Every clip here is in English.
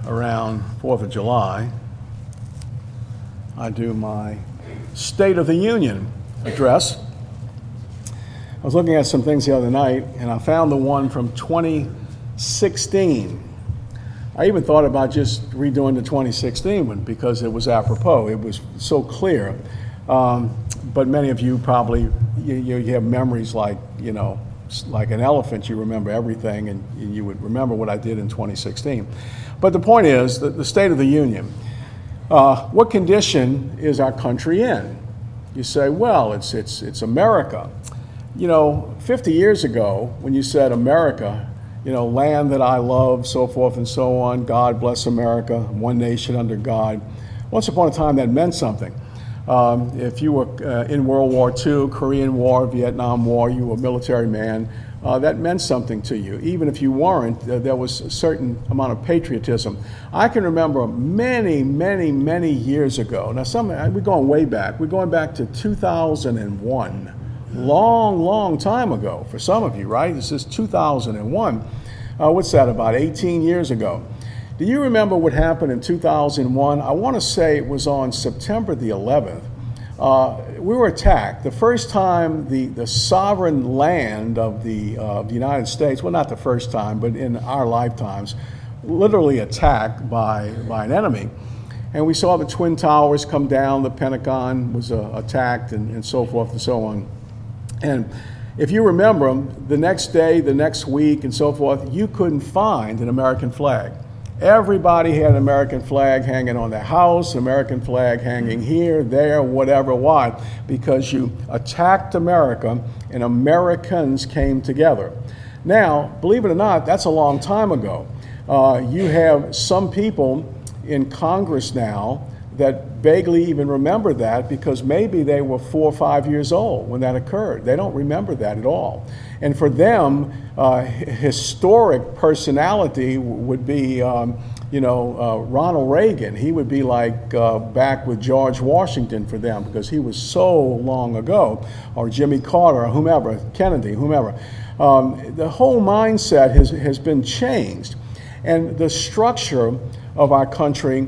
around 4th of July, I do my State of the Union address. I was looking at some things the other night, and I found the one from 2016. I even thought about just redoing the 2016 one because it was apropos. It was so clear. But many of you probably, you have memories like an elephant. You remember everything, and you would remember what I did in 2016. But the point is, the State of the Union. What condition is our country in? You say, well, it's America. 50 years ago, when you said America, land that I love, so forth and so on, God bless America, one nation under God. Once upon a time, that meant something. If you were in World War II, Korean War, Vietnam War, you were a military man, that meant something to you. Even if you weren't, there was a certain amount of patriotism. I can remember many, many, many years ago. Now, we're going way back. We're going back to 2001. Long time ago for some of you, right? This is 2001. What's that, about 18 years ago? Do you remember what happened in 2001? I want to say it was on September the 11th. We were attacked. The first time the sovereign land of the United States, well, not the first time, but in our lifetimes, literally attacked by an enemy. And we saw the Twin Towers come down, the Pentagon was attacked, and so forth and so on. And if you remember them, the next day, the next week, and so forth, you couldn't find an American flag. Everybody had an American flag hanging on their house, American flag hanging here, there, whatever. Why? Because you attacked America and Americans came together. Now, believe it or not, that's a long time ago. You have some people in Congress now that vaguely even remember that because maybe they were 4 or 5 years old when that occurred. They don't remember that at all. And for them, historic personality would be, Ronald Reagan. He would be like back with George Washington for them because he was so long ago, or Jimmy Carter, or whomever, Kennedy, whomever. The whole mindset has been changed. And the structure of our country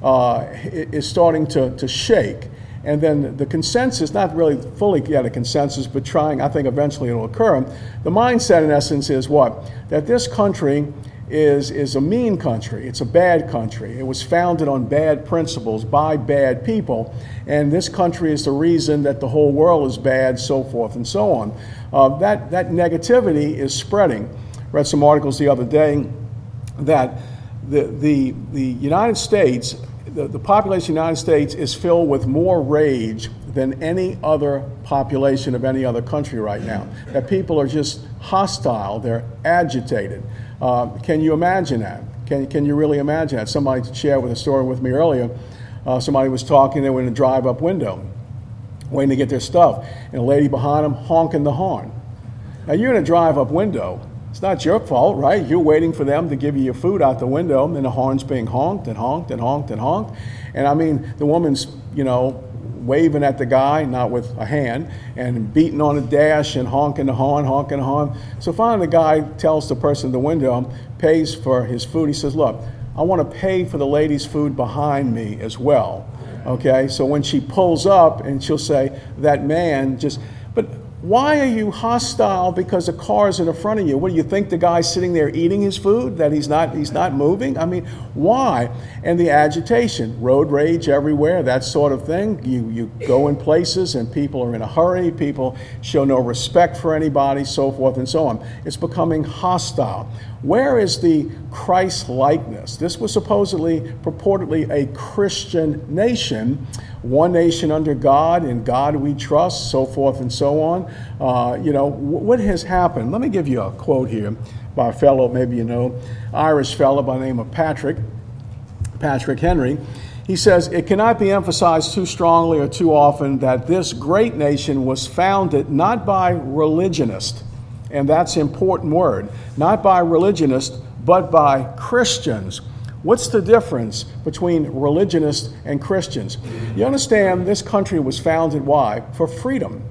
is starting to shake. And then the consensus, not really fully yet a consensus, but trying, I think eventually it'll occur. The mindset in essence is what? That this country is a mean country. It's a bad country. It was founded on bad principles by bad people. And this country is the reason that the whole world is bad, so forth and so on. That negativity is spreading. Read some articles the other day that the United States, the population of the United States is filled with more rage than any other population of any other country right now. That people are just hostile, they're agitated. Can you imagine that? Can you really imagine that? Somebody shared with a story with me earlier. Somebody was talking, they were in a drive-up window, waiting to get their stuff, and a lady behind them honking the horn. Now you're in a drive-up window. It's not your fault, right? You're waiting for them to give you your food out the window, and the horn's being honked and honked and honked and honked. And I mean, the woman's, waving at the guy, not with a hand, and beating on the dash and honking the horn, honking the horn. So finally the guy tells the person at the window, pays for his food. He says, look, I want to pay for the lady's food behind me as well. Okay, so when she pulls up and she'll say, that man just, but why are you hostile because the car's in the front of you? What do you think the guy's sitting there eating his food, that he's not moving? I mean, why? And the agitation, road rage everywhere, that sort of thing. You go in places and people are in a hurry, people show no respect for anybody, so forth and so on. It's becoming hostile. Where is the Christ-likeness? This was purportedly a Christian nation, one nation under God, in God we trust, so forth and so on. What has happened? Let me give you a quote here by a fellow, maybe Irish fellow by the name of Patrick Henry. He says, it cannot be emphasized too strongly or too often that this great nation was founded not by religionists, and that's an important word, not by religionists, but by Christians. What's the difference between religionists and Christians? You understand, this country was founded, why? For freedom.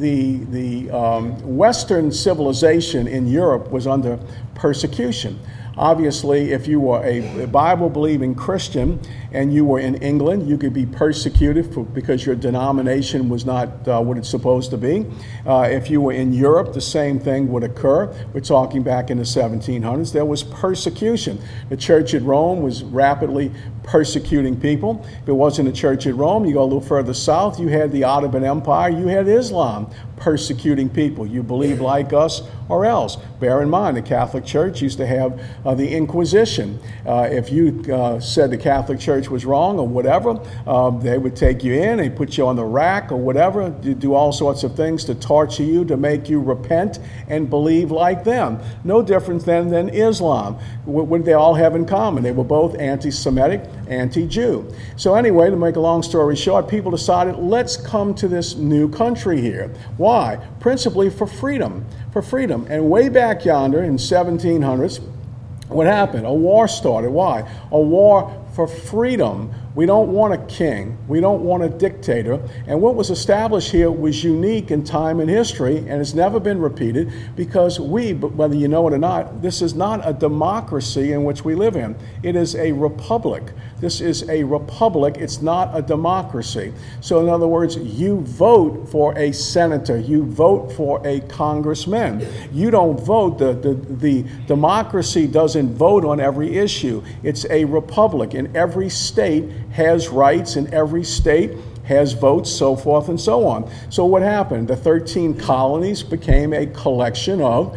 The Western civilization in Europe was under persecution. Obviously, if you were a Bible-believing Christian and you were in England, you could be persecuted because your denomination was not what it's supposed to be. If you were in Europe, the same thing would occur. We're talking back in the 1700s. There was persecution. The church at Rome was rapidly persecuting people. If it wasn't the church at Rome, you go a little further south, you had the Ottoman Empire, you had Islam persecuting people. You believe like us or else. Bear in mind, the Catholic Church used to have the Inquisition. If you said the Catholic Church was wrong or whatever, they would take you in, they put you on the rack or whatever, do all sorts of things to torture you, to make you repent and believe like them. No different than Islam. What did they all have in common? They were both anti-Semitic, anti-Jew. So anyway, to make a long story short, people decided, let's come to this new country here. Why? Principally for freedom. For freedom. And way back yonder in 1700s, what happened? A war started. Why? A war for freedom. We don't want a king. We don't want a dictator. And what was established here was unique in time and history, and it's never been repeated because whether you know it or not, this is not a democracy in which we live in. It is a republic. This is a republic. It's not a democracy. So in other words, you vote for a senator. You vote for a congressman. You don't vote. The democracy doesn't vote on every issue. It's a republic. In every state has rights, in every state has votes, so forth and so on. So what happened? The 13 colonies became a collection of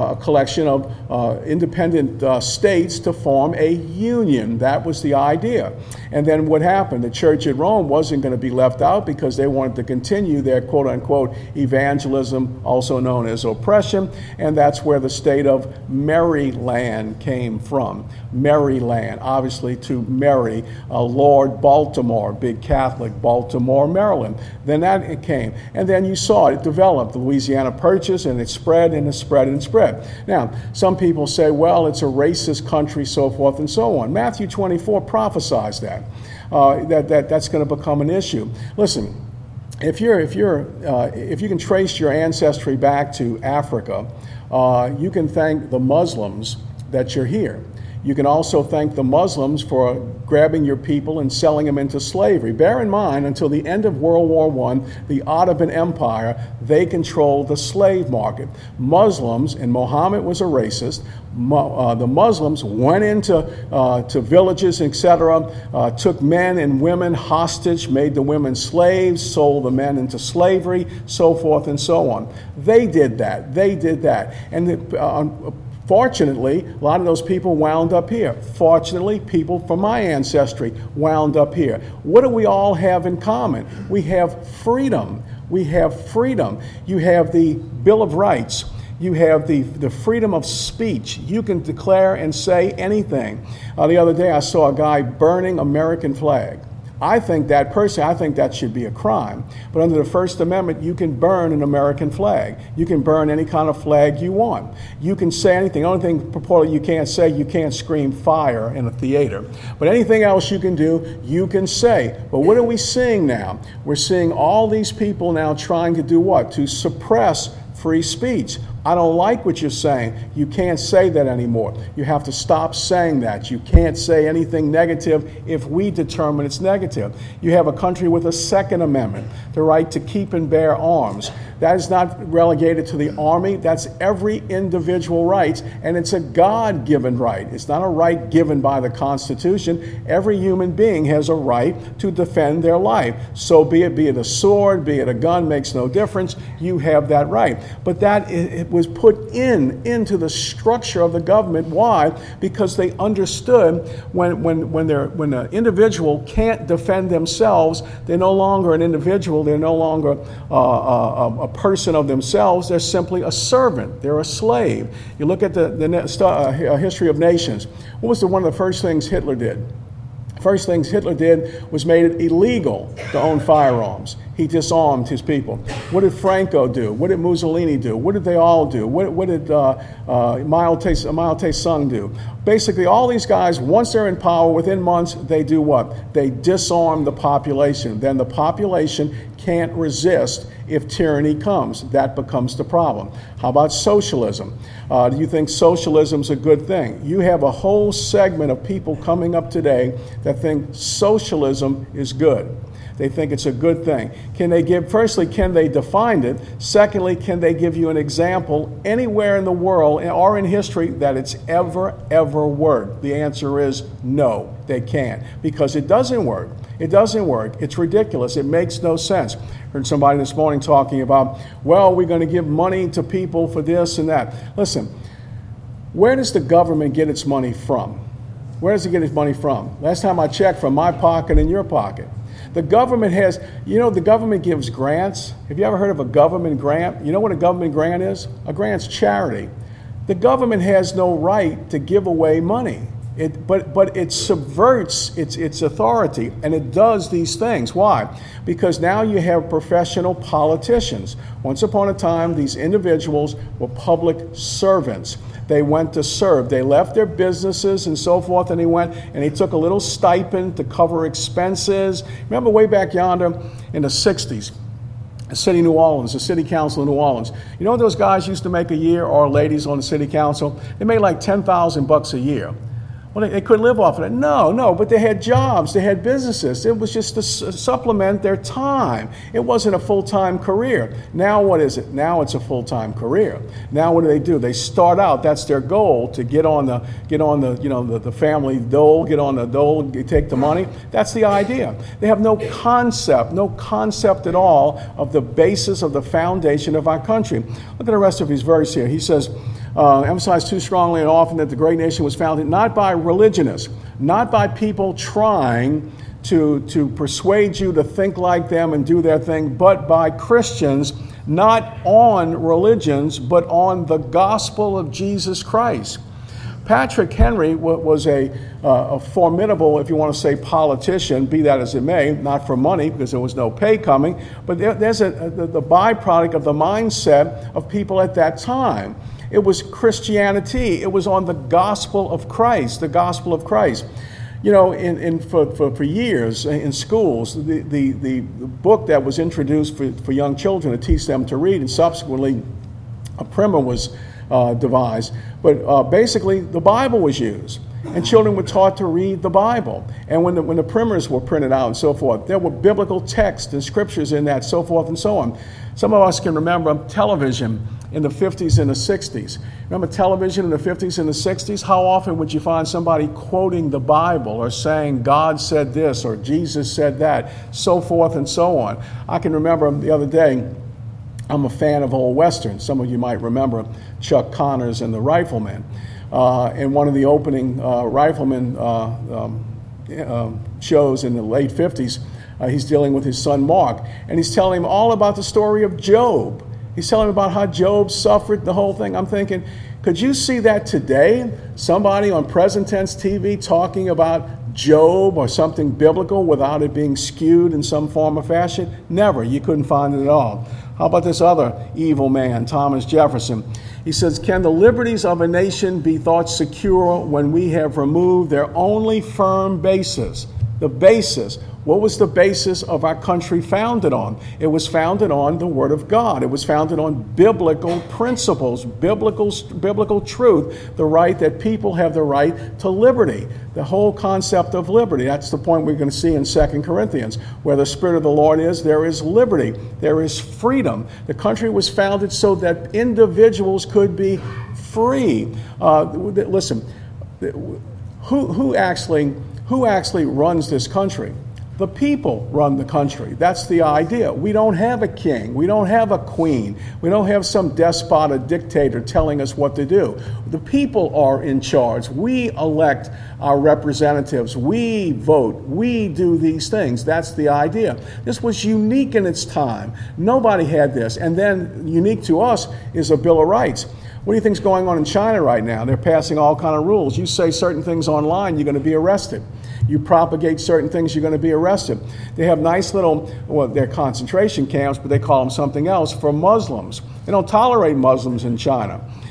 independent states to form a union. That was the idea. And then what happened? The church at Rome wasn't going to be left out because they wanted to continue their quote-unquote evangelism, also known as oppression, and that's where the state of Maryland came from. Maryland, obviously to Mary, Lord Baltimore, big Catholic, Baltimore, Maryland. Then that came. And then you saw it develop, the Louisiana Purchase, and it spread and it spread and it spread. Now, some people say, well, it's a racist country, so forth and so on. Matthew 24 prophesies that. That's going to become an issue. Listen, if you can trace your ancestry back to Africa, you can thank the Muslims that you're here. You can also thank the Muslims for grabbing your people and selling them into slavery. Bear in mind, until the end of World War I, the Ottoman Empire, they controlled the slave market. Muslims, and Muhammad was a racist, the Muslims went into to villages, etc., took men and women hostage, made the women slaves, sold the men into slavery, so forth and so on. They did that. They did that. And fortunately, a lot of those people wound up here. Fortunately, people from my ancestry wound up here. What do we all have in common? We have freedom. We have freedom. You have the Bill of Rights. You have the freedom of speech. You can declare and say anything. The other day, I saw a guy burning American flag. I think that should be a crime. But under the First Amendment, you can burn an American flag. You can burn any kind of flag you want. You can say anything. The only thing purportedly you can't say, you can't scream fire in a theater. But anything else you can do, you can say. But what are we seeing now? We're seeing all these people now trying to do what? To suppress free speech. I don't like what you're saying. You can't say that anymore. You have to stop saying that. You can't say anything negative if we determine it's negative. You have a country with a Second Amendment, the right to keep and bear arms. That is not relegated to the Army. That's every individual right, and it's a God-given right. It's not a right given by the Constitution. Every human being has a right to defend their life. So be it a sword, be it a gun, makes no difference. You have that right. But that it was put into the structure of the government. Why? Because they understood when an individual can't defend themselves, they're no longer an individual. They're no longer a person of themselves. They're simply a servant. They're a slave. You look at the history of nations. What was one of the first things Hitler did? First things Hitler did was made it illegal to own firearms. He disarmed his people. What did Franco do? What did Mussolini do? What did they all do? What did Mao Tse-tung do? Basically, all these guys, once they're in power, within months, they do what? They disarm the population. Then the population can't resist if tyranny comes. That becomes the problem. How about socialism? Do you think socialism's a good thing? You have a whole segment of people coming up today that think socialism is good. They think it's a good thing. Firstly, can they define it? Secondly, can they give you an example anywhere in the world or in history that it's ever worked? The answer is no, they can't, because it doesn't work. It doesn't work. It's ridiculous. It makes no sense. Heard somebody this morning talking about, well, we're going to give money to people for this and that. Listen, where does the government get its money from? Where does it get its money from? Last time I checked, from my pocket and your pocket. The government the government gives grants. Have you ever heard of a government grant? You know what a government grant is? A grant's charity. The government has no right to give away money. But it subverts its authority, and it does these things. Why? Because now you have professional politicians. Once upon a time, these individuals were public servants. They went to serve. They left their businesses and so forth, and they took a little stipend to cover expenses. Remember way back yonder in the 60s, the city of New Orleans, the city council of New Orleans. You know what those guys used to make a year, or ladies on the city council? They made like $10,000 a year. Well, they couldn't live off of that. No, but they had jobs, they had businesses. It was just to supplement their time. It wasn't a full-time career. Now what is it? Now it's a full-time career. Now what do? They start out, that's their goal, to get on the family dole, get on the dole, take the money. That's the idea. They have no concept at all of the basis of the foundation of our country. Look at the rest of his verse here. He says, emphasize too strongly and often that the great nation was founded not by religionists, not by people trying to persuade you to think like them and do their thing, but by Christians, not on religions, but on the gospel of Jesus Christ. Patrick Henry was a formidable, if you want to say, politician, be that as it may, not for money because there was no pay coming, but there's the byproduct of the mindset of people at that time. It was Christianity. It was on the gospel of Christ, the gospel of Christ. You know, for years in schools, the book that was introduced for young children to teach them to read, and subsequently a primer was devised. But basically, the Bible was used, and children were taught to read the Bible. And when the primers were printed out and so forth, there were biblical texts and scriptures in that, so forth and so on. Some of us can remember television in the 50s and the 60s. Remember television in the 50s and the 60s? How often would you find somebody quoting the Bible or saying God said this or Jesus said that, so forth and so on? I can remember the other day, I'm a fan of old Westerns. Some of you might remember Chuck Connors and the Rifleman. In one of the opening Rifleman shows in the late 50s, he's dealing with his son Mark, and he's telling him all about the story of Job. He's telling him about how Job suffered, the whole thing. I'm thinking, could you see that today? Somebody on present tense TV talking about Job or something biblical without it being skewed in some form or fashion? Never. You couldn't find it at all. How about this other evil man, Thomas Jefferson? He says, can the liberties of a nation be thought secure when we have removed their only firm basis? The basis. What was the basis of our country founded on? It was founded on the Word of God. It was founded on biblical principles, biblical truth, the right that people have the right to liberty, the whole concept of liberty. That's the point we're going to see in 2 Corinthians. Where the Spirit of the Lord is, there is liberty, there is freedom. The country was founded so that individuals could be free. Listen, who actually runs this country? The people run the country. That's the idea. We don't have a king. We don't have a queen. We don't have some despot, a dictator telling us what to do. The people are in charge. We elect our representatives. We vote. We do these things. That's the idea. This was unique in its time. Nobody had this. And then unique to us is a Bill of Rights. What do you think's going on in China right now? They're passing all kind of rules. You say certain things online, you're going to be arrested. You propagate certain things, you're going to be arrested. They have nice little, they're concentration camps, but they call them something else, for Muslims. They don't tolerate Muslims in China.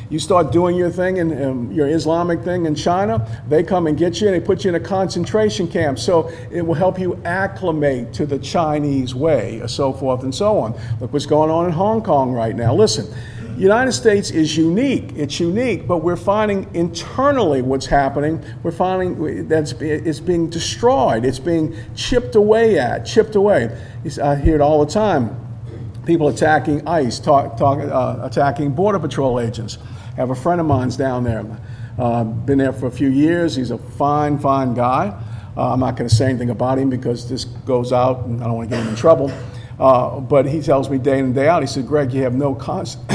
You start doing your thing and your Islamic thing in China, they come and get you and they put you in a concentration camp. So it will help you acclimate to the Chinese way, so forth and so on. Look what's going on in Hong Kong right now. Listen, the United States is unique. It's unique, but we're finding internally what's happening. We're finding that it's being destroyed. It's being chipped away. I hear it all the time. People attacking ICE, attacking Border Patrol agents. I have a friend of mine's down there. Been there for a few years. He's a fine guy. I'm not going to say anything about him because this goes out and I don't want to get him in trouble. But he tells me day in and day out, he said, Greg, you have no concept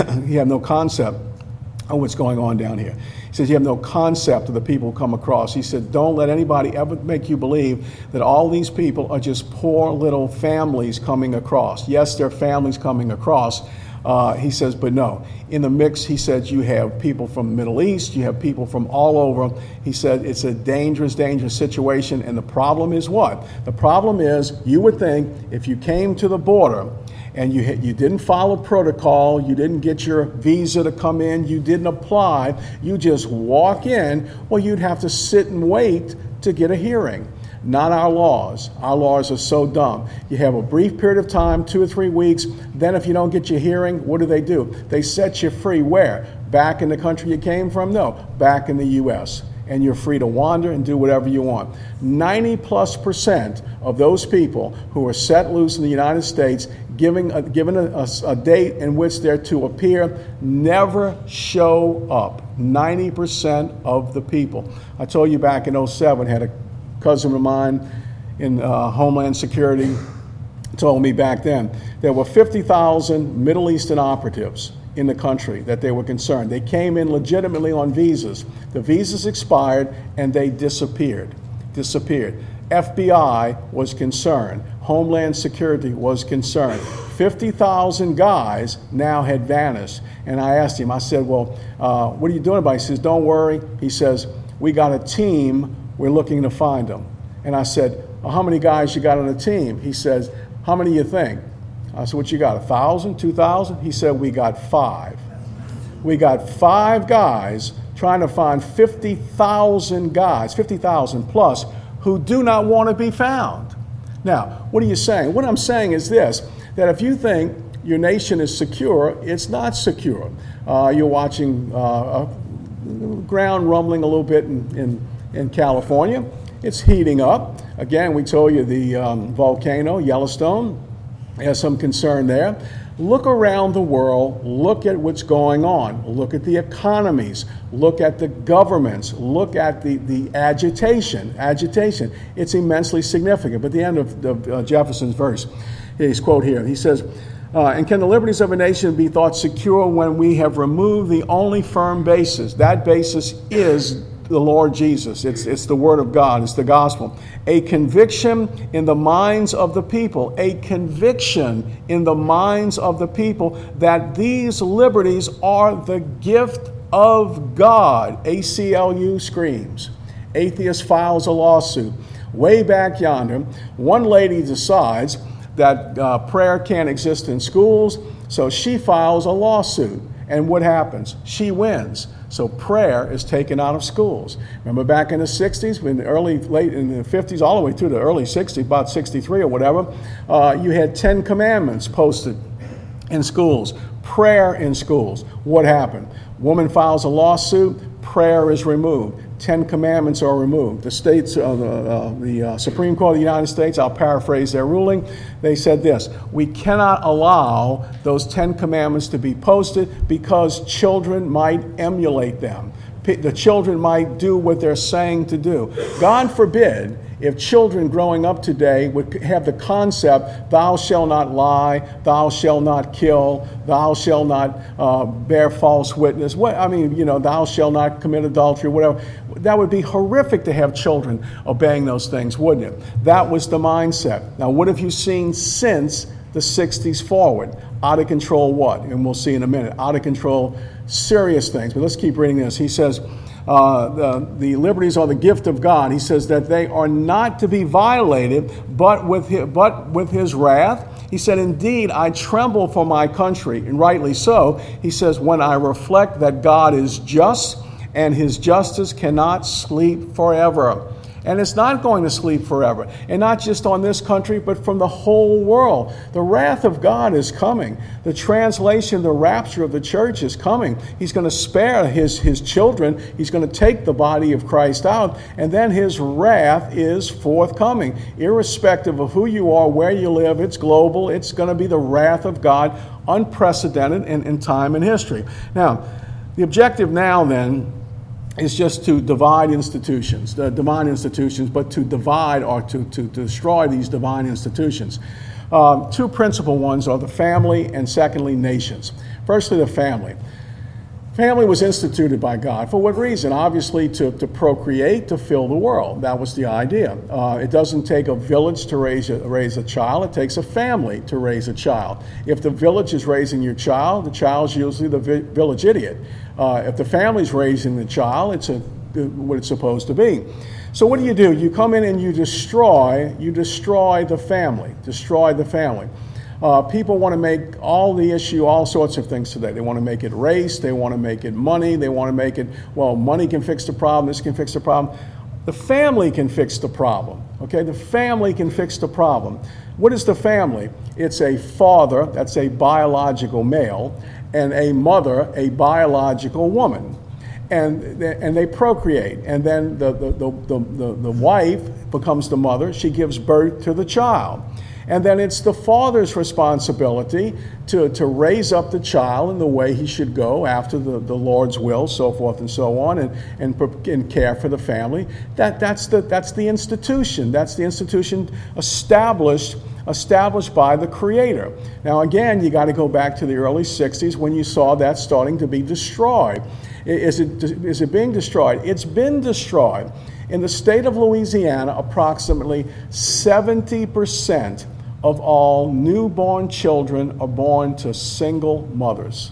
of what's going on down here. He says, you have no concept of the people who come across. He said, don't let anybody ever make you believe that all these people are just poor little families coming across. Yes, they're families coming across. He says, but no. In the mix, he said, you have people from the Middle East, you have people from all over. He said, it's a dangerous situation. And the problem is what? The problem is, you would think if you came to the border and you didn't follow protocol, you didn't get your visa to come in, you didn't apply, you just walk in, well, you'd have to sit and wait to get a hearing. Not our laws. Our laws are so dumb. You have a brief period of time, 2 or 3 weeks. Then if you don't get your hearing, what do? They set you free where? Back in the country you came from? No, back in the U.S. And you're free to wander and do whatever you want. 90+% of those people who are set loose in the United States, given a date in which they're to appear, never show up. 90% of the people. I told you back in 2007, had a cousin of mine in Homeland Security told me back then there were 50,000 Middle Eastern operatives in the country that they were concerned. They came in legitimately on visas. The visas expired and they disappeared. FBI was concerned. Homeland Security was concerned. 50,000 guys now had vanished. And I asked him, I said, well, what are you doing about it? He says, don't worry. He says, we got a team. We're looking to find them. And I said, well, how many guys you got on the team? He says, how many you think? I said, what you got, 1,000, 2,000? He said, we got 5. We got 5 guys trying to find 50,000 guys, 50,000 plus, who do not want to be found. Now, what are you saying? What I'm saying is this, that if you think your nation is secure, it's not secure. You're watching ground rumbling a little bit in California. It's heating up. Again, we told you the volcano, Yellowstone, has some concern there. Look around the world, look at what's going on. Look at the economies, look at the governments, look at the agitation. It's immensely significant. But the end of Jefferson's verse, his quote here, he says, and can the liberties of a nation be thought secure when we have removed the only firm basis? That basis is the Lord Jesus. It's the Word of God. It's the gospel. A conviction in the minds of the people. A conviction in the minds of the people that these liberties are the gift of God. ACLU screams. Atheist files a lawsuit. Way back yonder, one lady decides that prayer can't exist in schools, so she files a lawsuit. And what happens? She wins. So prayer is taken out of schools. Remember back in the 60s, late in the 50s, all the way through the early 60s, about 63 or whatever, you had 10 commandments posted in schools, prayer in schools. What happened? Woman files a lawsuit, prayer is removed. 10 commandments are removed. The Supreme Court of the United States, I'll paraphrase their ruling, they said this: we cannot allow those 10 commandments to be posted because children might emulate them. The children might do what they're saying to do. God forbid if children growing up today would have the concept, thou shalt not lie, thou shalt not kill, thou shalt not bear false witness, thou shalt not commit adultery, whatever. That would be horrific to have children obeying those things, wouldn't it? That was the mindset. Now, what have you seen since the 60s forward? Out of control what? And we'll see in a minute. Out of control, serious things. But let's keep reading this. He says, the liberties are the gift of God. He says that they are not to be violated, but with his wrath. He said, indeed, I tremble for my country, and rightly so. He says, when I reflect that God is just and his justice cannot sleep forever. And it's not going to sleep forever. And not just on this country, but from the whole world. The wrath of God is coming. The translation, the rapture of the church is coming. He's going to spare his children. He's going to take the body of Christ out. And then his wrath is forthcoming. Irrespective of who you are, where you live, it's global. It's going to be the wrath of God, unprecedented in time and history. Now, the objective now then is just to divide institutions, the divine institutions, but to divide or to destroy these divine institutions. Two principal ones are the family and secondly, nations. Firstly, the family. Family was instituted by God. For what reason? Obviously to procreate, to fill the world. That was the idea. It doesn't take a village to raise a child. It takes a family to raise a child. If the village is raising your child, the child's usually the village idiot. If the family's raising the child, it's what it's supposed to be. So what do? You come in and you destroy the family. Destroy the family. People want to make all sorts of things today. They want to make it race, they want to make it money, they want to make it, well, money can fix the problem, this can fix the problem. The family can fix the problem, okay? The family can fix the problem. What is the family? It's a father, that's a biological male, and a mother, a biological woman. And they procreate, and then the wife becomes the mother, she gives birth to the child. And then it's the father's responsibility to raise up the child in the way he should go after the Lord's will, so forth and so on, and care for the family. That's the institution. That's the institution established by the Creator. Now again, you got to go back to the early 60s when you saw that starting to be destroyed. Is it being destroyed? It's been destroyed. In the state of Louisiana, approximately 70% of all newborn children are born to single mothers.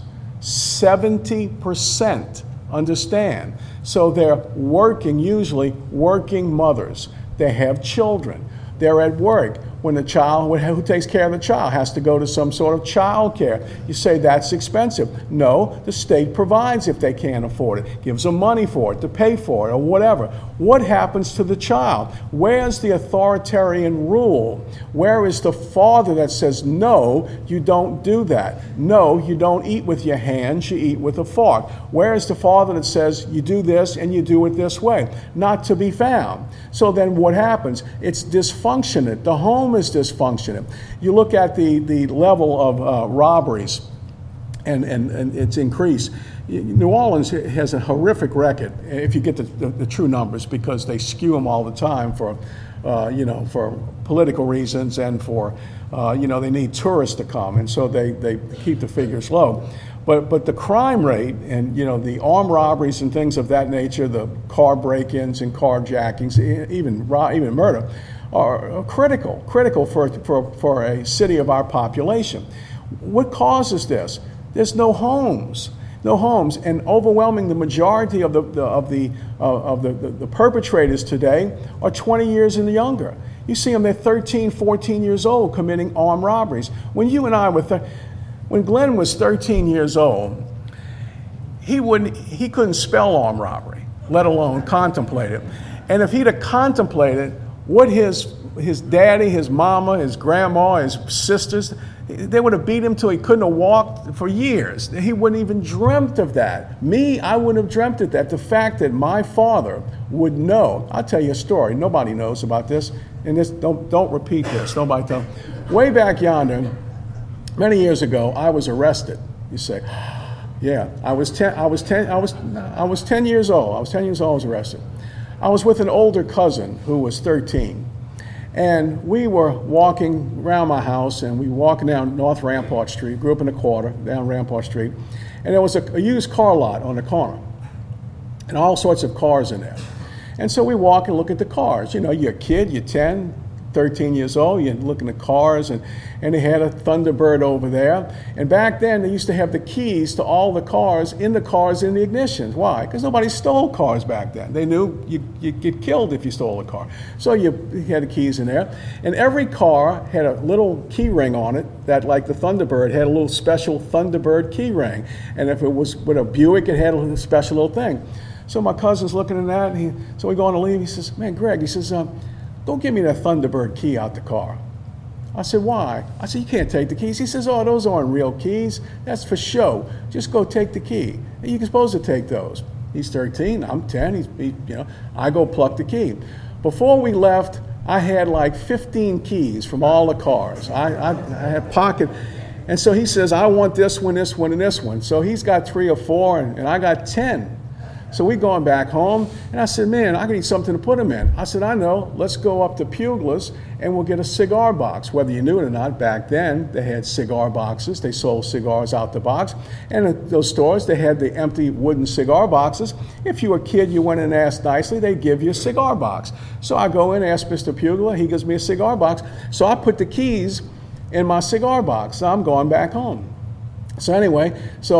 70%, understand. So they're usually working mothers. They have children. They're at work. When the child, who takes care of the child, has to go to some sort of child care. You say that's expensive. No, the state provides if they can't afford it. Gives them money for it, to pay for it, or whatever. What happens to the child? Where's the authoritarian rule? Where is the father that says, no, you don't do that? No, you don't eat with your hands, you eat with a fork. Where is the father that says, you do this and you do it this way? Not to be found. So then what happens? It's dysfunctionate. The home is dysfunctioning. You look at the level of robberies and its increase. New Orleans has a horrific record if you get the true numbers, because they skew them all the time for political reasons and for they need tourists to come, and so they keep the figures low. But the crime rate and the armed robberies and things of that nature, the car break-ins and carjackings, even murder, are critical for a city of our population. What causes this? There's no homes, and overwhelming the majority of the perpetrators today are 20 years and younger. You see them; they're 13, 14 years old committing armed robberies. When you and I were, when Glenn was 13 years old, he couldn't spell armed robbery, let alone contemplate it. And if he'd have contemplated what his daddy, his mama, his grandma, his sisters, they would have beat him till he couldn't have walked for years. He wouldn't even dreamt of that. Me, I wouldn't have dreamt of that. The fact that my father would know. I'll tell you a story. Nobody knows about this, and this don't repeat this. Nobody tell. Way back yonder, many years ago, I was arrested. You say, yeah, I was 10 years old. I was 10 years old. I was arrested. I was with an older cousin who was 13. And we were walking around my house, and we were walking down North Rampart Street, grew up in the quarter, down Rampart Street, and there was a used car lot on the corner, and all sorts of cars in there. And so we walk and look at the cars. You're a kid, you're 10, 13 years old, you're looking at cars, and they had a Thunderbird over there. And back then, they used to have the keys to all the cars in the ignitions. Why? Because nobody stole cars back then. They knew you'd get killed if you stole a car. So you had the keys in there. And every car had a little key ring on it that, like the Thunderbird, had a little special Thunderbird key ring. And if it was with a Buick, it had a special little thing. So my cousin's looking at that, so we go on to leave. He says, man, Greg, he says, don't give me that Thunderbird key out the car. I said, why? I said, you can't take the keys. He says, oh, those aren't real keys. That's for show. Just go take the key. You're supposed to take those. He's 13, I'm 10, I go pluck the key. Before we left, I had like 15 keys from all the cars. I had pocket. And so he says, I want this one, this one, and this one. So he's got 3 or 4, and I got 10. So we going back home, and I said, man, I need something to put them in. I said, I know, let's go up to Pugler's and we'll get a cigar box. Whether you knew it or not, back then they had cigar boxes. They sold cigars out the box. And at those stores, they had the empty wooden cigar boxes. If you were a kid, you went and asked nicely, they'd give you a cigar box. So I go in, ask Mr. Pugler, he gives me a cigar box. So I put the keys in my cigar box. So I'm going back home. So anyway,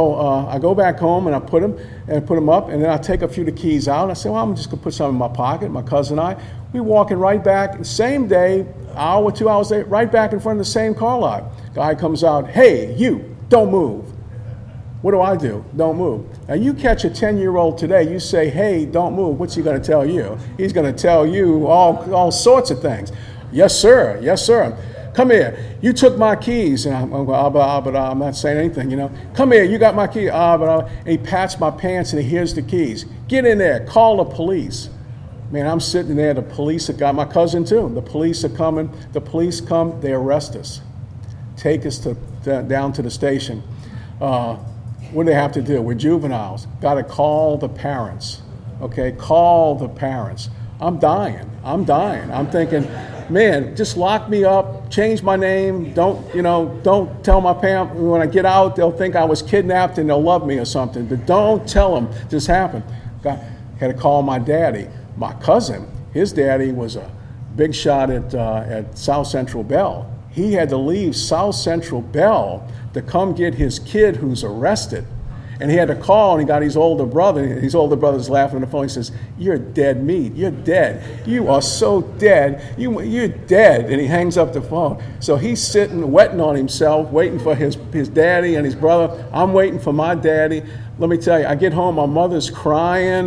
I go back home and I put them up, and then I take a few of the keys out. I say, well, I'm just going to put some in my pocket. My cousin and I, we walking right back, the same day, hour, 2 hours later, right back in front of the same car lot. Guy comes out, hey, you, don't move. What do? Don't move. Now you catch a 10-year-old today, you say, hey, don't move. What's he going to tell you? He's going to tell you all sorts of things. Yes, sir. Yes, sir. Come here, you took my keys. And I'm going, but I'm not saying anything, Come here, you got my key. And he pats my pants and he hears the keys. Get in there, call the police. Man, I'm sitting there, the police have got my cousin too. The police are coming, the police come, they arrest us. Take us down to the station. What do they have to do? We're juveniles. Got to call the parents, okay? Call the parents. I'm dying. I'm thinking, man, just lock me up, change my name. Don't tell my parents when I get out, they'll think I was kidnapped and they'll love me or something. But don't tell them this happened. Had to call my daddy. My cousin, his daddy was a big shot at South Central Bell. He had to leave South Central Bell to come get his kid who's arrested. And he had to call, and he got his older brother. His older brother's laughing on the phone. He says, you're dead meat. You're dead. You are so dead. You're dead. And he hangs up the phone. So he's sitting, wetting on himself, waiting for his daddy and his brother. I'm waiting for my daddy. Let me tell you, I get home, my mother's crying.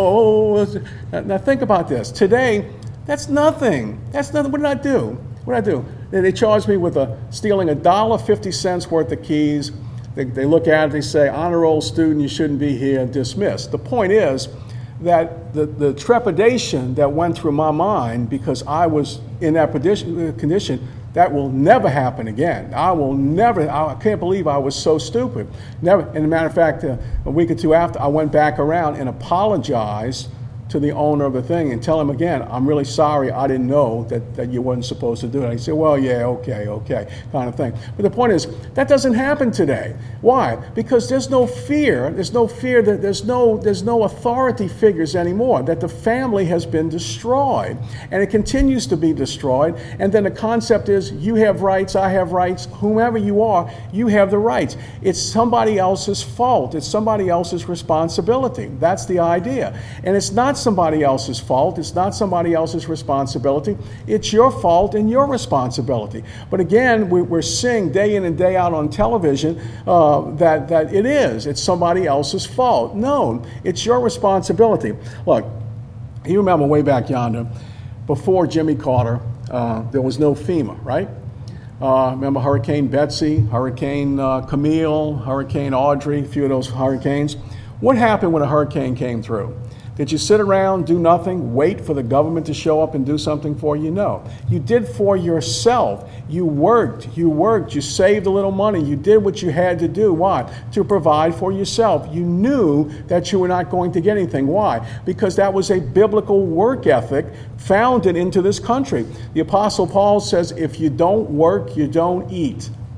Now think about this. Today, that's nothing. That's nothing. What did I do? They charged me with stealing $1.50 worth of keys. They look at it, they say, honor roll student, you shouldn't be here, dismissed. The point is that the trepidation that went through my mind because I was in that condition, that will never happen again. I can't believe I was so stupid. Never. And as a matter of fact, a week or two after, I went back around and apologized to the owner of the thing and tell him again, I'm really sorry, I didn't know that you wasn't supposed to do it. And he said, well, yeah, okay, kind of thing. But the point is, that doesn't happen today. Why? Because there's no fear that there's no authority figures anymore, that the family has been destroyed, and it continues to be destroyed. And then the concept is, you have rights, I have rights, whomever you are, you have the rights. It's somebody else's fault. It's somebody else's responsibility. That's the idea. And it's not somebody else's fault. It's not somebody else's responsibility. It's your fault and your responsibility. But again, we're seeing day in and day out on television that it is. It's somebody else's fault. No, it's your responsibility. Look, you remember way back yonder, before Jimmy Carter, there was no FEMA, right? Remember Hurricane Betsy, Hurricane Camille, Hurricane Audrey, a few of those hurricanes. What happened when a hurricane came through? Did you sit around, do nothing, wait for the government to show up and do something for you? No. You did for yourself. You worked, you saved a little money, you did what you had to do. Why? To provide for yourself. You knew that you were not going to get anything. Why? Because that was a biblical work ethic founded into this country. The Apostle Paul says, if you don't work, you don't eat.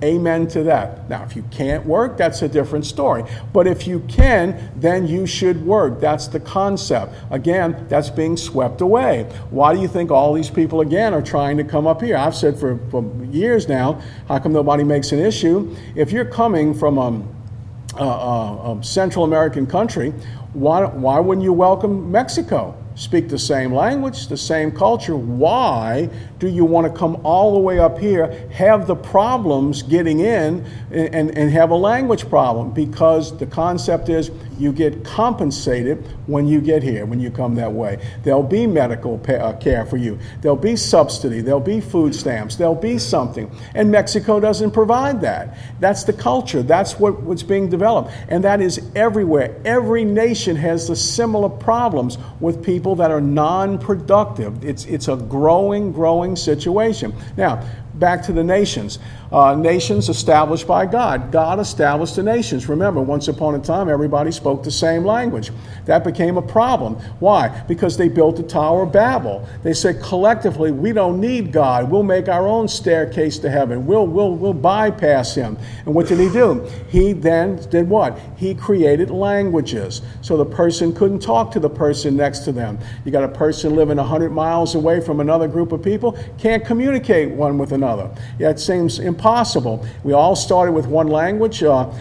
Amen to that. Now, if you can't work, that's a different story. But if you can, then you should work. That's the concept. Again, that's being swept away. Why do you think all these people, again, are trying to come up here? I've said for years now, how come nobody makes an issue? If you're coming from a Central American country, why wouldn't you welcome Mexico? Speak the same language, the same culture. Why do you want to come all the way up here, have the problems getting in, and have a language problem? Because the concept is you get compensated when you get here, when you come that way. There'll be medical care for you. There'll be subsidy. There'll be food stamps. There'll be something. And Mexico doesn't provide that. That's the culture. That's what's being developed. And that is everywhere. Every nation has the similar problems with people that are non-productive. It's a growing situation. Now, back to the nations. Nations established by God. God established the nations. Remember, once upon a time, everybody spoke the same language. That became a problem. Why? Because they built the Tower of Babel. They said collectively, we don't need God. We'll make our own staircase to heaven. We'll bypass him. And what did he do? He then did what? He created languages. So the person couldn't talk to the person next to them. You got a person living 100 miles away from another group of people, can't communicate one with another. Yeah, it seems impossible. We all started with one language.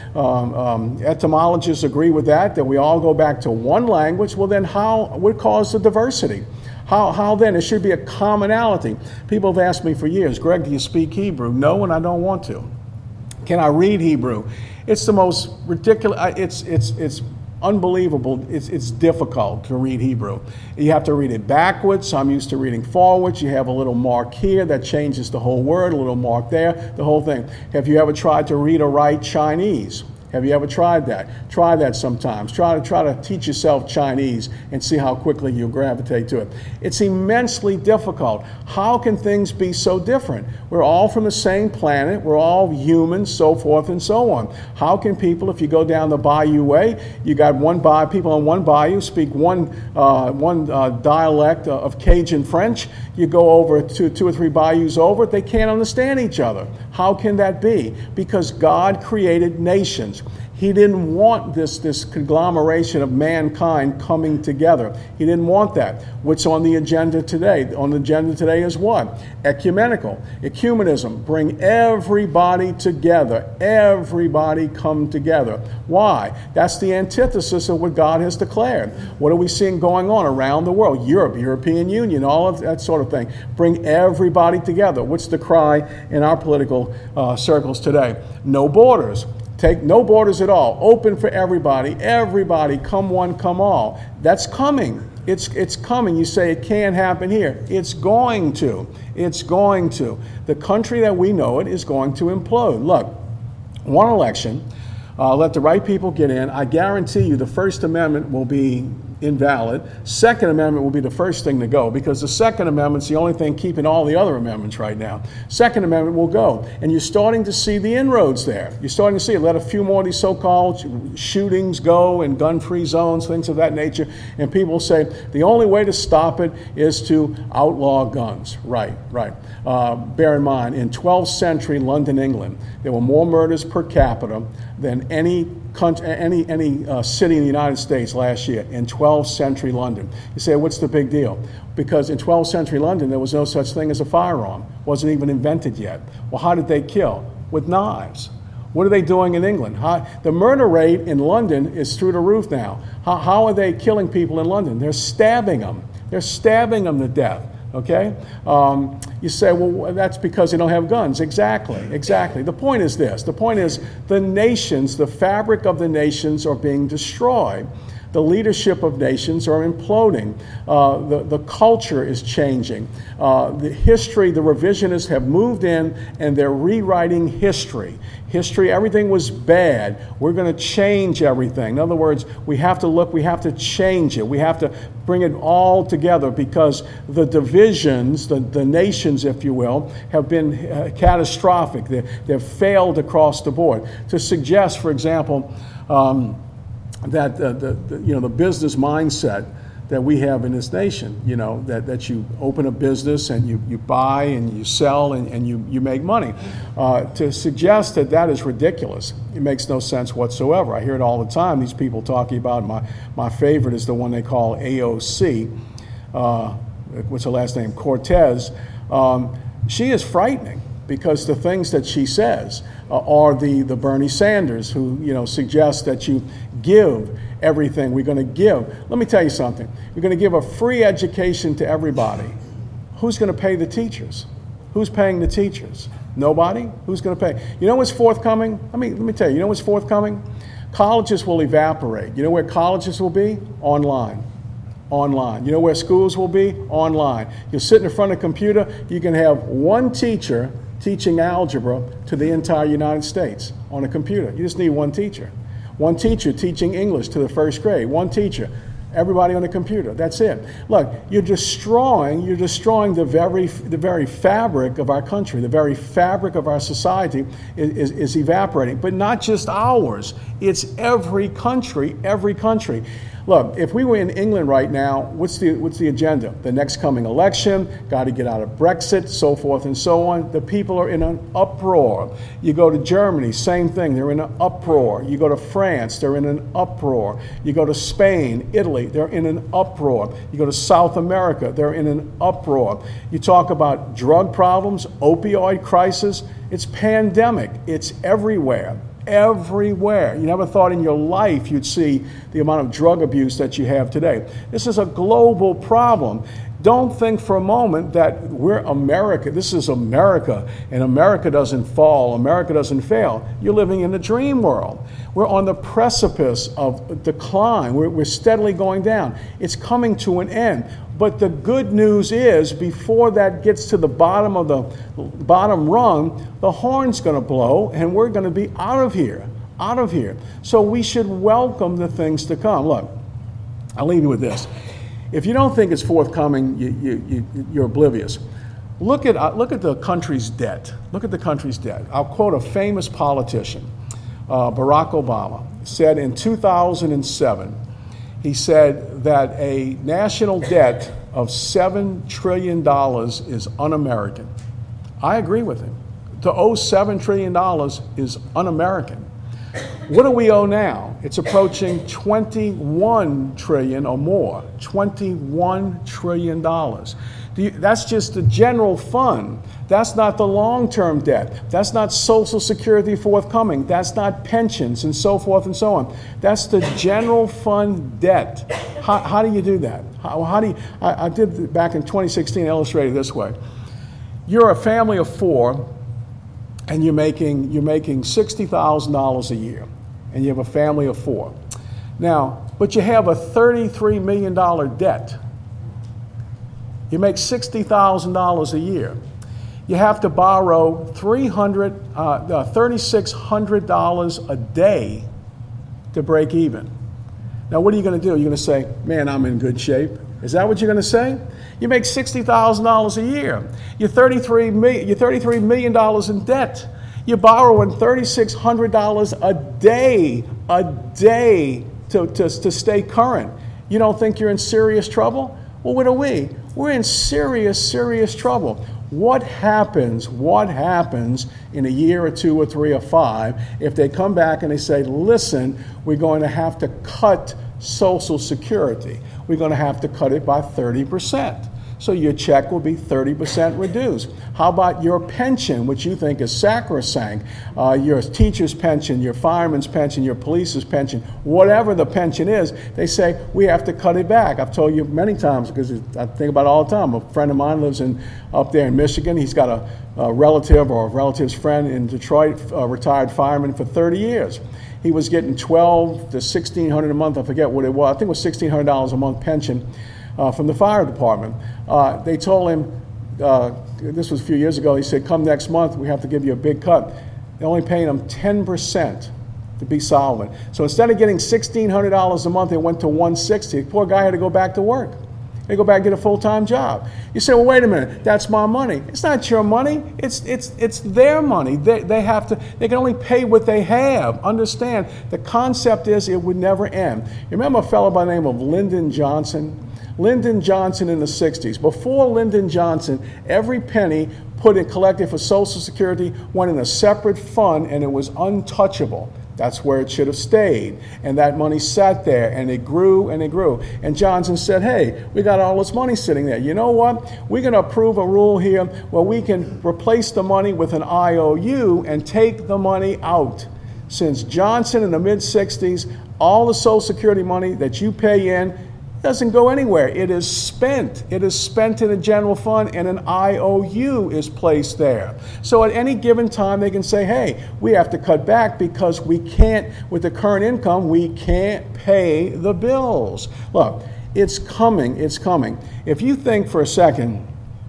Etymologists agree with that we all go back to one language. Well, then what caused the diversity? How then? It should be a commonality. People have asked me for years, Greg, do you speak Hebrew? No, and I don't want to. Can I read Hebrew? It's the most ridiculous, it's unbelievable. It's difficult to read Hebrew. You have to read it backwards. I'm used to reading forwards. You have a little mark here that changes the whole word, a little mark there, the whole thing. Have you ever tried to read or write Chinese? Have you ever tried that? Try that sometimes. Try to teach yourself Chinese and see how quickly you gravitate to it. It's immensely difficult. How can things be so different? We're all from the same planet. We're all humans, so forth and so on. How can people, if you go down the Bayou Way, you got people on one bayou speak one dialect of Cajun French. You go over two or three bayous over, they can't understand each other. How can that be? Because God created nations. He didn't want this conglomeration of mankind coming together. He didn't want that. What's on the agenda today? On the agenda today is what? Ecumenism. Bring everybody together. Everybody come together. Why? That's the antithesis of what God has declared. What are we seeing going on around the world? Europe, European Union, all of that sort of thing. Bring everybody together. What's the cry in our political circles today? No borders. Take no borders at all. Open for everybody. Everybody, come one, come all. That's coming. It's coming. You say it can't happen here. It's going to. It's going to. The country that we know it is going to implode. Look, one election, let the right people get in. I guarantee you the First Amendment will be invalid. Second Amendment will be the first thing to go, because the Second Amendment's the only thing keeping all the other amendments right now. Second Amendment will go. And you're starting to see the inroads there. You're starting to see it. Let a few more of these so-called shootings go and gun-free zones, things of that nature. And people say the only way to stop it is to outlaw guns. Right. Bear in mind, in 12th century London, England, there were more murders per capita than any city in the United States last year in 12th century London. You say, what's the big deal? Because in 12th century London, there was no such thing as a firearm. Wasn't even invented yet. Well, how did they kill? With knives. What are they doing in England? The murder rate in London is through the roof now. How are they killing people in London? They're stabbing them. They're stabbing them to death. Okay? You say, well, that's because they don't have guns. Exactly. The point is this. The point is the nations, the fabric of the nations are being destroyed. The leadership of nations are imploding. The culture is changing. The history, the revisionists have moved in and they're rewriting history. Everything was bad. We're going to change everything. In other words, we have to change it. We have to bring it all together, because the divisions, the nations, if you will, have been catastrophic. They've failed across the board. To suggest, for example, that the business mindset that we have in this nation, that you open a business and you buy and you sell and you make money. To suggest that is ridiculous. It makes no sense whatsoever. I hear it all the time, these people talking about, my favorite is the one they call AOC, what's her last name, Cortez. She is frightening because the things that she says are the Bernie Sanders who, suggest that you give everything. We're going to give. Let me tell you something. We're going to give a free education to everybody. Who's going to pay the teachers? Who's paying the teachers? Nobody? Who's going to pay? You know what's forthcoming? Let me tell you. You know what's forthcoming? Colleges will evaporate. You know where colleges will be? Online. Online. You know where schools will be? Online. You'll sit in front of a computer. You can have one teacher teaching algebra to the entire United States on a computer. You just need one teacher. One teacher teaching English to the first grade. One teacher. Everybody on a computer. That's it. Look, you're destroying the very fabric of our country. The very fabric of our society is evaporating. But not just ours. It's every country. Every country. Look, if we were in England right now, what's the agenda? The next coming election, got to get out of Brexit, so forth and so on. The people are in an uproar. You go to Germany, same thing, they're in an uproar. You go to France, they're in an uproar. You go to Spain, Italy, they're in an uproar. You go to South America, they're in an uproar. You talk about drug problems, opioid crisis, it's pandemic, it's everywhere. Everywhere. You never thought in your life you'd see the amount of drug abuse that you have today. This is a global problem. Don't think for a moment that we're America. This is America, and America doesn't fall. America doesn't fail. You're living in the dream world. We're on the precipice of decline. We're steadily going down. It's coming to an end. But the good news is, before that gets to the bottom of the bottom rung, the horn's going to blow, and we're going to be out of here. Out of here. So we should welcome the things to come. Look, I'll leave you with this. If you don't think it's forthcoming, you're oblivious. Look at the country's debt. Look at the country's debt. I'll quote a famous politician, Barack Obama, said in 2007, he said that a national debt of $7 trillion is un-American. I agree with him. To owe $7 trillion is un-American. What do we owe now? It's approaching 21 trillion or more. $21 trillion. That's just the general fund. That's not the long-term debt. That's not Social Security forthcoming. That's not pensions and so forth and so on. That's the general fund debt. How do you do that? I did back in 2016, illustrated this way. You're a family of four, and you're making $60,000 a year, and you have a family of four. Now, but you have a $33 million debt. You make $60,000 a year. You have to borrow $3,600 a day to break even. Now, what are you going to do? You're going to say, man, I'm in good shape. Is that what you're going to say? You make $60,000 a year. You're $33 million in debt. You're borrowing $3,600 a day to stay current. You don't think you're in serious trouble? Well, what are we? We're in serious trouble. What happens in a year or two or three or five if they come back and they say, listen, we're going to have to cut Social Security. We're going to have to cut it by 30%. So your check will be 30% reduced. How about your pension, which you think is sacrosanct, your teacher's pension, your fireman's pension, your police's pension, whatever the pension is, they say, we have to cut it back. I've told you many times, because I think about it all the time. A friend of mine lives up there in Michigan. He's got a relative or a relative's friend in Detroit, a retired fireman for 30 years. He was getting $1,200 to $1,600 a month. I forget what it was. I think it was $1,600 a month pension from the fire department. They told him, this was a few years ago, he said, come next month, we have to give you a big cut. They're only paying him 10% to be solvent. So instead of getting $1,600 a month, it went to $160. The poor guy had to go back to work. They go back and get a full-time job. You say, well, wait a minute, that's my money. It's not your money. It's their money. They can only pay what they have. Understand, the concept is it would never end. You remember a fellow by the name of Lyndon Johnson? Lyndon Johnson in the 60s. Before Lyndon Johnson, every penny collected for Social Security went in a separate fund, and it was untouchable. That's where it should have stayed. And that money sat there, and it grew and it grew. And Johnson said, hey, we got all this money sitting there. You know what? We're going to approve a rule here where we can replace the money with an IOU and take the money out. Since Johnson in the mid-60s, all the Social Security money that you pay in doesn't go anywhere. It is spent. It is spent in a general fund, and an IOU is placed there. So at any given time, they can say, hey, we have to cut back because we can't, with the current income, we can't pay the bills. Look, it's coming. It's coming. If you think for a second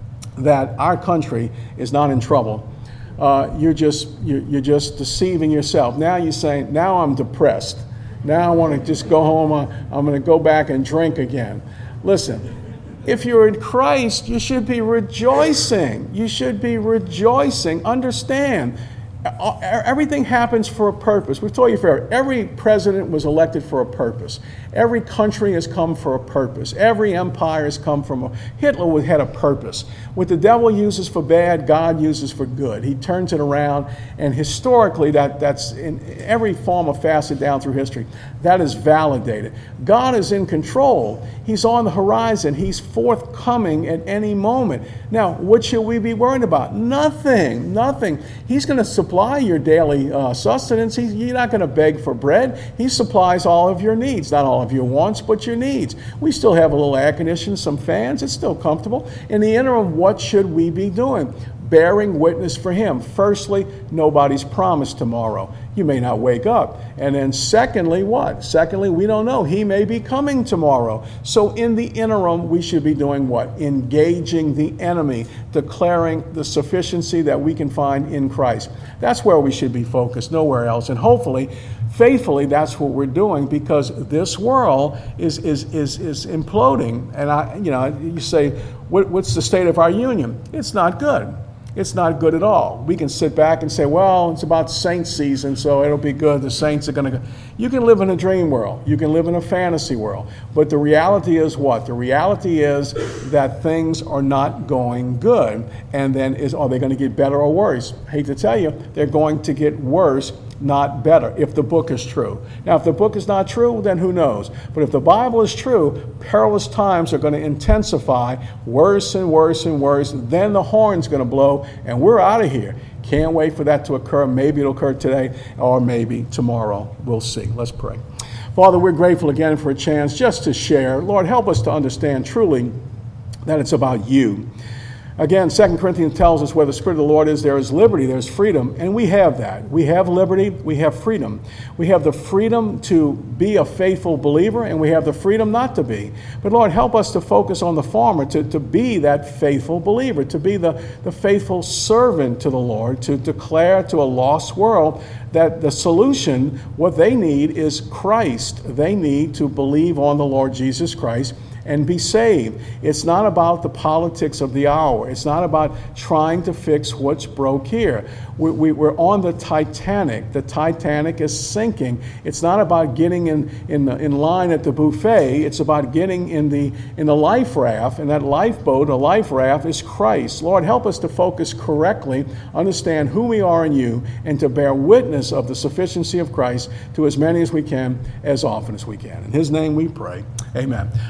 that our country is not in trouble, you're just deceiving yourself. Now you're saying, now I'm depressed. Now I want to just go home. I'm going to go back and drink again. Listen, if you're in Christ, you should be rejoicing. You should be rejoicing. Understand, everything happens for a purpose. We've told you forever, every president was elected for a purpose. Every country has come for a purpose. Every empire has come Hitler had a purpose. What the devil uses for bad, God uses for good. He turns it around, and historically, that's in every form of facet down through history, that is validated. God is in control. He's on the horizon. He's forthcoming at any moment. Now, what should we be worried about? Nothing. He's going to supply your daily sustenance. You're not going to beg for bread. He supplies all of your needs, not all of your wants, but your needs. We still have a little air conditioning, some fans. It's still comfortable. In the interim, what should we be doing? Bearing witness for him. Firstly, nobody's promised tomorrow. You may not wake up. And then secondly, what? Secondly, we don't know. He may be coming tomorrow. So in the interim, we should be doing what? Engaging the enemy, declaring the sufficiency that we can find in Christ. That's where we should be focused, nowhere else. And hopefully, faithfully, that's what we're doing, because this world is imploding. And you say, what's the state of our union? It's not good. It's not good at all. We can sit back and say, well, it's about Saints season, so it'll be good. The Saints are going to go. You can live in a dream world. You can live in a fantasy world. But the reality is what? The reality is that things are not going good. And then are they going to get better or worse? I hate to tell you, they're going to get worse, not better, if the book is true. Now, if the book is not true, then who knows? But if the Bible is true, perilous times are going to intensify, worse and worse and worse. Then the horn's going to blow, and we're out of here. Can't wait for that to occur. Maybe it'll occur today, or maybe tomorrow. We'll see. Let's pray. Father, we're grateful again for a chance just to share. Lord, help us to understand truly that it's about you. Again, 2 Corinthians tells us where the Spirit of the Lord is, there is liberty, there's freedom, and we have that. We have liberty, we have freedom. We have the freedom to be a faithful believer, and we have the freedom not to be. But Lord, help us to focus on the former, to be that faithful believer, to be the faithful servant to the Lord, to declare to a lost world that the solution, what they need is Christ. They need to believe on the Lord Jesus Christ and be saved. It's not about the politics of the hour. It's not about trying to fix what's broke here. We're on the Titanic. The Titanic is sinking. It's not about getting in line at the buffet. It's about getting in the life raft, and that lifeboat, a life raft, is Christ. Lord, help us to focus correctly, understand who we are in you, and to bear witness of the sufficiency of Christ to as many as we can, as often as we can. In his name we pray. Amen.